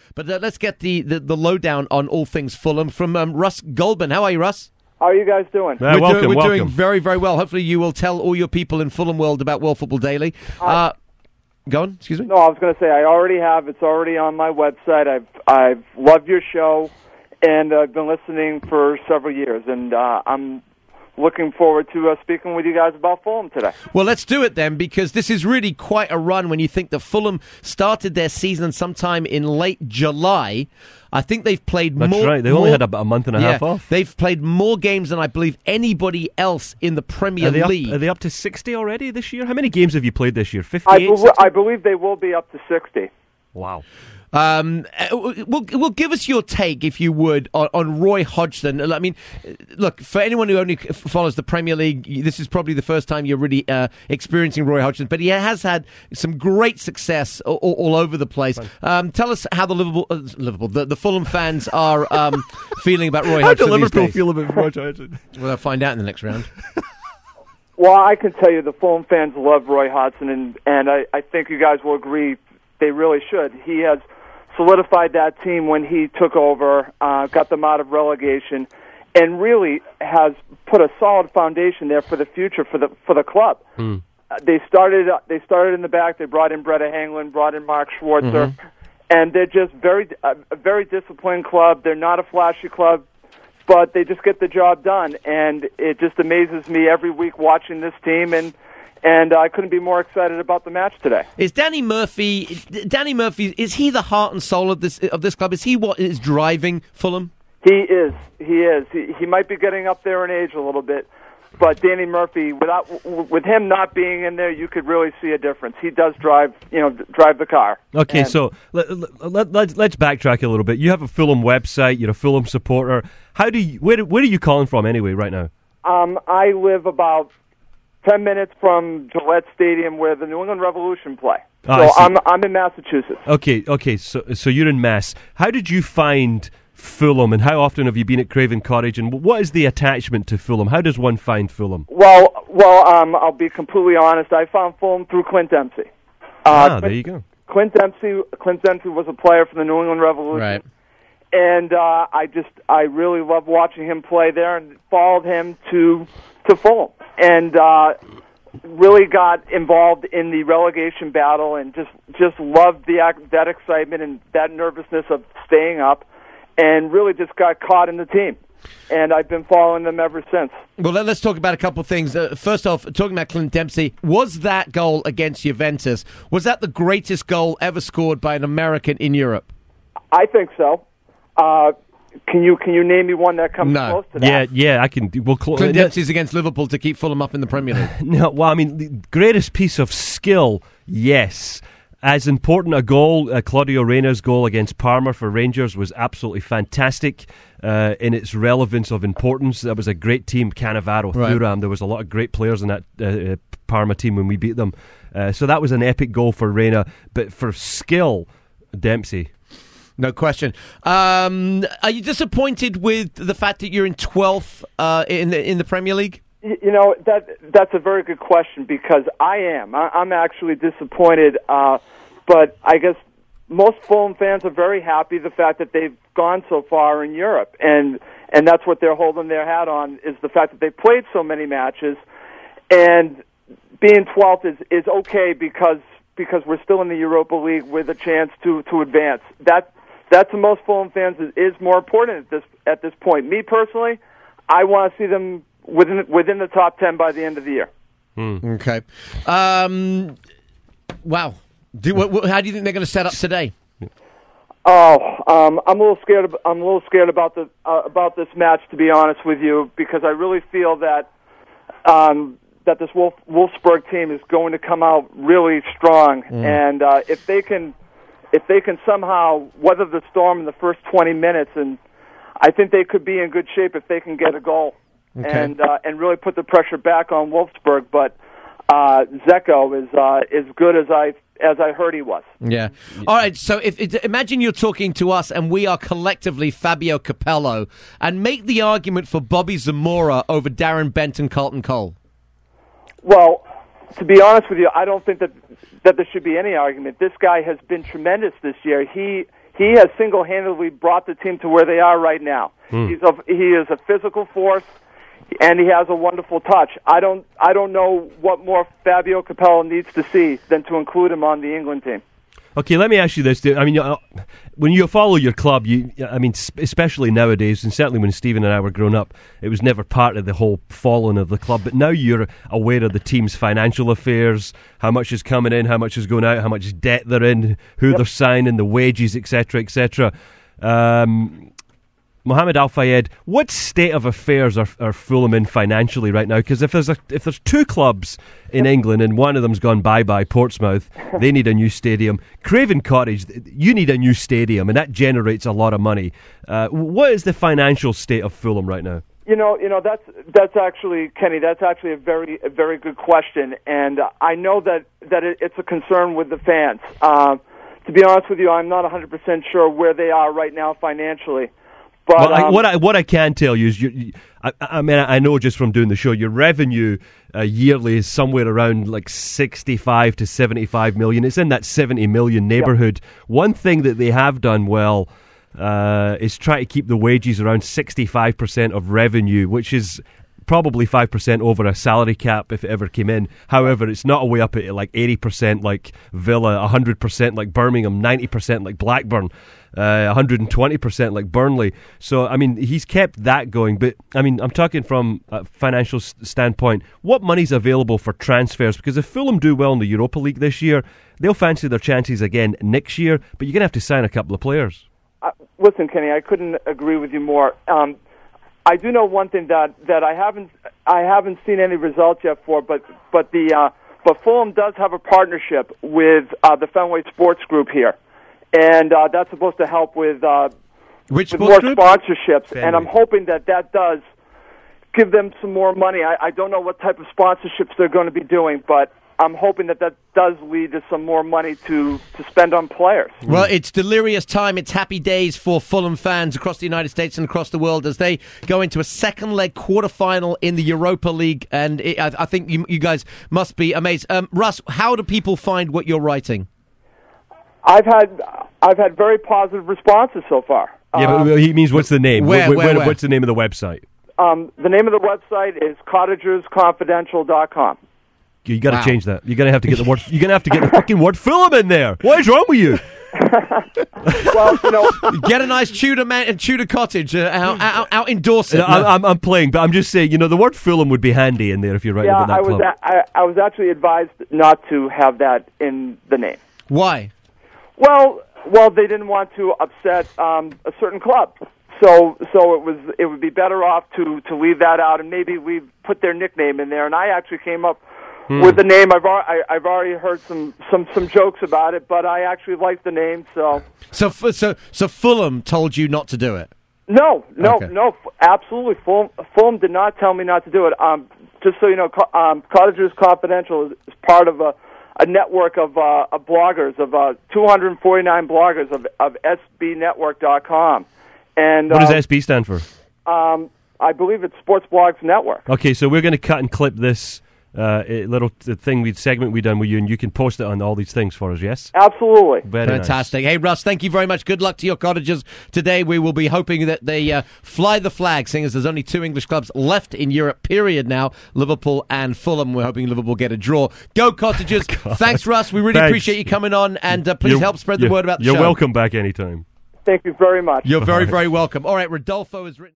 But let's get the lowdown on all things Fulham from Russ Goldman. How are you, Russ? How are you guys doing? We're doing very, very well. Hopefully you will tell all your people in Fulham World about World Football Daily. Go on, excuse me? No, I was going to say I already have. It's already on my website. I've loved your show, and I've been listening for several years, and I'm looking forward to speaking with you guys about Fulham today. Well, let's do it then, because this is really quite a run when you think that Fulham started their season sometime in late July. I think they've played more... That's right. They only had about a month and a half off. They've played more games than I believe anybody else in the Premier League. Are they up to 60 already this year? How many games have you played this year? 58? I believe they will be up to 60. Wow. Well, give us your take, if you would, on Roy Hodgson. I mean, look, for anyone who only follows the Premier League, this is probably the first time you're really experiencing Roy Hodgson, but he has had some great success all over the place. Tell us how the Fulham fans are feeling about Roy Hodgson. How do Liverpool feel about Roy Hodgson? Well, they'll find out in the next round. Well, I can tell you the Fulham fans love Roy Hodgson, and I think you guys will agree they really should. He has solidified that team when he took over, got them out of relegation, and really has put a solid foundation there for the future for the club. They started in the back. They brought in Breda Hanglin, brought in Mark Schwarzer, and they're just a very disciplined club. They're not a flashy club, but they just get the job done, and it just amazes me every week watching this team, and I couldn't be more excited about the match today. Is Danny Murphy? Is he the heart and soul of this club? Is he what is driving Fulham? He is. He might be getting up there in age a little bit, but Danny Murphy, with him not being in there, you could really see a difference. He does drive the car. Okay, so let's backtrack a little bit. You have a Fulham website. You're a Fulham supporter. Where are you calling from anyway right now? I live about 10 minutes from Gillette Stadium, where the New England Revolution play. So I'm in Massachusetts. Okay. So you're in Mass. How did you find Fulham, and how often have you been at Craven Cottage, and what is the attachment to Fulham? How does one find Fulham? Well, I'll be completely honest. I found Fulham through Clint Dempsey. There you go. Clint Dempsey was a player for the New England Revolution. Right. And I really loved watching him play there, and followed him to Fulham, and really got involved in the relegation battle, and just loved that excitement and that nervousness of staying up, and really just got caught in the team. And I've been following them ever since. Well, let's talk about a couple of things. First off, talking about Clint Dempsey, was that goal against Juventus, was that the greatest goal ever scored by an American in Europe? I think so. Can you name me one that comes close to that? Yeah, I can. Clint Dempsey's against Liverpool to keep Fulham up in the Premier League. No, well, I mean, the greatest piece of skill, yes. As important a goal, Claudio Reyna's goal against Parma for Rangers was absolutely fantastic in its relevance of importance. That was a great team, Cannavaro, Thuram. There was a lot of great players in that Parma team when we beat them. So that was an epic goal for Reyna. But for skill, Dempsey. No question. Are you disappointed with the fact that you're in 12th in the Premier League? You know, that's a very good question, because I am. I'm actually disappointed, but I guess most Fulham fans are very happy the fact that they've gone so far in Europe, and that's what they're holding their hat on, is the fact that they played so many matches, and being 12th is okay because we're still in the Europa League with a chance to advance. That to most Fulham fans is more important at this point. Me personally, I want to see them within the top 10 by the end of the year. Okay. Wow. How do you think they're going to set up today? I'm a little scared. I'm a little scared about this match, to be honest with you, because I really feel that this Wolfsburg team is going to come out really strong, and if they can somehow weather the storm in the first 20 minutes, and I think they could be in good shape if they can get a goal. Okay. And really put the pressure back on Wolfsburg, but Zeko is as good as I heard he was. Yeah. All right. So imagine you're talking to us, and we are collectively Fabio Capello, and make the argument for Bobby Zamora over Darren Bent and Carlton Cole. Well, to be honest with you, I don't think that there should be any argument. This guy has been tremendous this year. He he has single-handedly brought the team to where they are right now. He is a physical force, and he has a wonderful touch. I don't know what more Fabio Capello needs to see than to include him on the England team. Okay, let me ask you this. I mean, when you follow your club, especially nowadays, and certainly when Stephen and I were growing up, it was never part of the whole following of the club. But now you're aware of the team's financial affairs, how much is coming in, how much is going out, how much debt they're in, who they're signing, the wages, etc., etc. Mohamed Al Fayed, what state of affairs are Fulham in financially right now? Because if there's two clubs in England and one of them's gone bye-bye, Portsmouth, they need a new stadium. Craven Cottage, you need a new stadium, and that generates a lot of money. What is the financial state of Fulham right now? You know that's actually, Kenny, that's actually a very good question, and I know that it's a concern with the fans. To be honest with you, I'm not 100% sure where they are right now financially. But, well, what I can tell you is, I know just from doing the show, your revenue yearly is somewhere around like 65 to 75 million. It's in that 70 million neighbourhood. Yeah. One thing that they have done well is try to keep the wages around 65% of revenue, which is probably 5% over a salary cap if it ever came in. However, it's not a way up at like 80% like Villa, 100% like Birmingham, 90% like Blackburn, 120% like Burnley. So, I mean, he's kept that going. But, I mean, I'm talking from a financial standpoint. What money's available for transfers? Because if Fulham do well in the Europa League this year, they'll fancy their chances again next year. But you're going to have to sign a couple of players. Listen, Kenny, I couldn't agree with you more. I do know one thing that I haven't seen any results yet for, but Fulham does have a partnership with the Fenway Sports Group here, and that's supposed to help with Which with more group? sponsorships. Fenway. And I'm hoping that does give them some more money. I don't know what type of sponsorships they're going to be doing, but I'm hoping that does lead to some more money to spend on players. Well, it's delirious time. It's happy days for Fulham fans across the United States and across the world as they go into a second leg quarterfinal in the Europa League. And I think you guys must be amazed. Russ, how do people find what you're writing? I've had very positive responses so far. Yeah, but he means what's the name? Where? What's the name of the website? The name of the website is cottagersconfidential.com. You got to change that. You're gonna have to get the word. You're gonna have to get the fucking word Fulham in there. What is wrong with you? Well, you know, get a nice Tudor cottage out in Dorset. I'm playing, but I'm just saying. You know, the word Fulham would be handy in there if you're writing about that club. I was actually advised not to have that in the name. Why? Well, they didn't want to upset a certain club. So it would be better off to leave that out, and maybe we put their nickname in there. And I actually came up with the name. I've already heard some jokes about it, but I actually like the name. So Fulham told you not to do it? No, absolutely. Fulham did not tell me not to do it. Just so you know, Cottagers Confidential is part of a network of bloggers, of 249 bloggers of SBNetwork.com. And what does SB stand for? I believe it's Sports Blogs Network. Okay, so we're going to cut and clip this little segment we done with you, and you can post it on all these things for us, yes? Absolutely. Very fantastic. Nice. Hey, Russ, thank you very much. Good luck to your Cottagers today. We will be hoping that they fly the flag, seeing as there's only two English clubs left in Europe, period now, Liverpool and Fulham. We're hoping Liverpool get a draw. Go Cottagers. Thanks, Russ. We really appreciate you coming on, and please help spread the word about the show. You're welcome back anytime. Thank you very much. You're very, very welcome. All right, Rodolfo has written...